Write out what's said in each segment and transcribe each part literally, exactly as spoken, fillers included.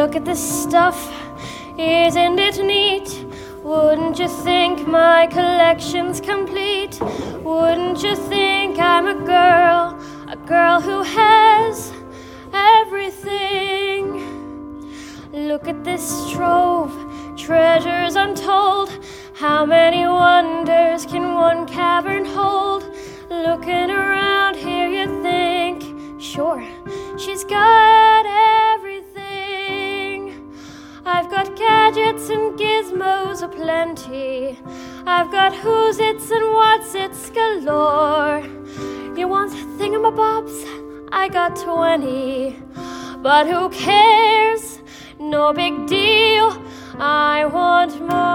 Look at this stuff, isn't it neat? Wouldn't you think my collection's complete? Wouldn't you think I'm a girl, a girl who has everything? Look at this trove, treasures untold. How many wonders can one cavern hold? Looking around here you think, sure, she's got everything. I've got gadgets and gizmos aplenty. I've got who's its and what's its galore. You want thingamabobs? I got twenty. But who cares? No big deal. I want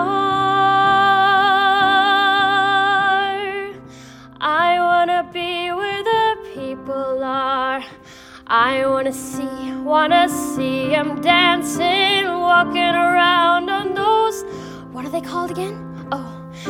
more. I wanna be where the people are. I wanna see, wanna see 'em dancing, walking around on those, what are they called again? Oh,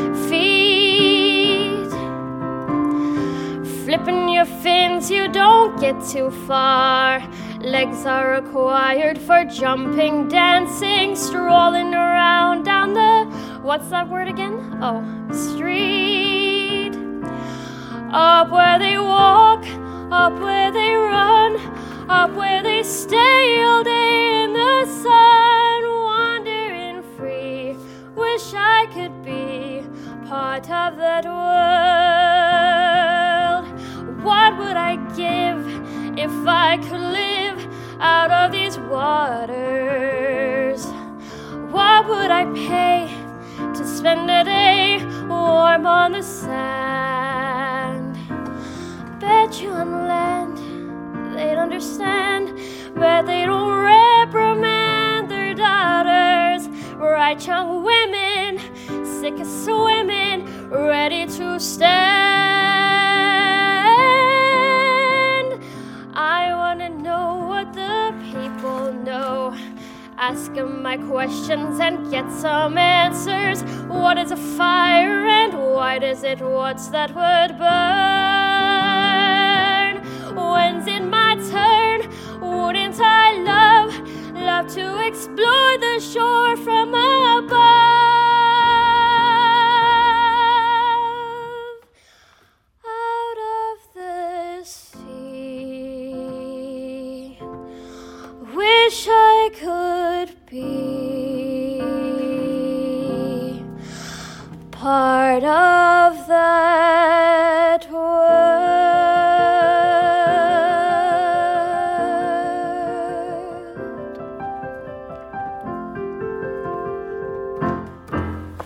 feet. Flipping your fins, you don't get too far. Legs are required for jumping, dancing, strolling around down the, what's that word again? Oh, street. Up where they walk, up where they run, up where they stay all day in the sun, wandering free. Wish I could be part of that world. What would I give if I could live out of these waters? What would I pay to spend a day warm on the sand? Bet you on land they'd understand, but they don't reprimand their daughters. Bright young women, sick of swimming, ready to stand. I wanna know what the people know. Ask them my questions and get some answers. What is a fire and why does it? What's that would burn? When's it my turn? Wouldn't I love, love to explore the shore from above? Out of the sea. Wish I could be